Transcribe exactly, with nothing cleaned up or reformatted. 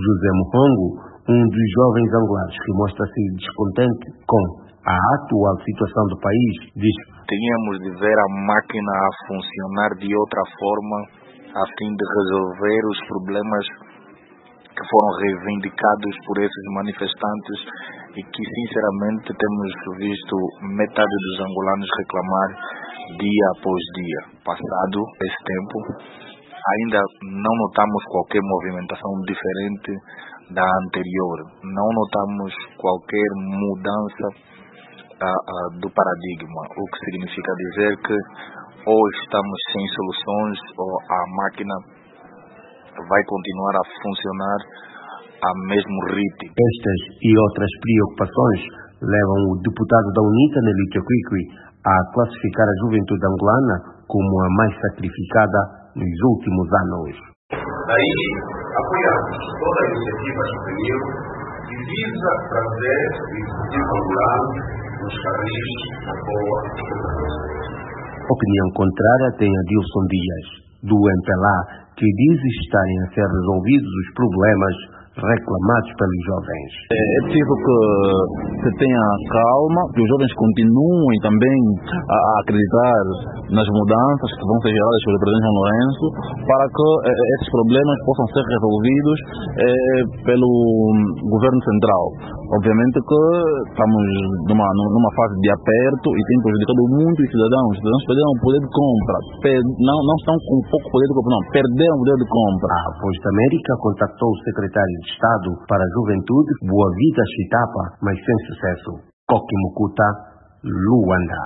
José Muhongo, um dos jovens angolanos que mostra-se descontente com a atual situação do país, diz: tínhamos de ver a máquina a funcionar de outra forma a fim de resolver os problemas que foram reivindicados por esses manifestantes e que, sinceramente, temos visto metade dos angolanos reclamar dia após dia. Passado esse tempo, ainda não notamos qualquer movimentação diferente da anterior. Não notamos qualquer mudança uh, uh, do paradigma, o que significa dizer que ou estamos sem soluções ou a máquina vai continuar a funcionar a mesmo ritmo. Estas e outras preocupações levam o deputado da UNITA, Nelly Chokwickwi, a classificar a juventude angolana como a mais sacrificada nos últimos anos. Daí, apoiamos toda a iniciativa juvenil que visa trazer o executivo angolano nos carris da boa governança. Opinião contrária tem Adilson Dias, do M P L A, que diz estarem a ser resolvidos os problemas reclamados pelos jovens. É preciso que se tenha calma, que os jovens continuem também a acreditar nas mudanças que vão ser geradas pelo presidente João Lourenço, para que eh, esses problemas possam ser resolvidos eh, pelo governo central. Obviamente que estamos numa, numa fase de aperto e tem prejudicado muito os cidadãos. Os cidadãos perderam o poder de compra, per, não, não estão com pouco poder de compra, não, perderam o poder de compra. A Voz da América contactou o secretário de Estado para a Juventude, Boa Vida Chitapa, mas sem sucesso. Koki Mukuta, Luanda.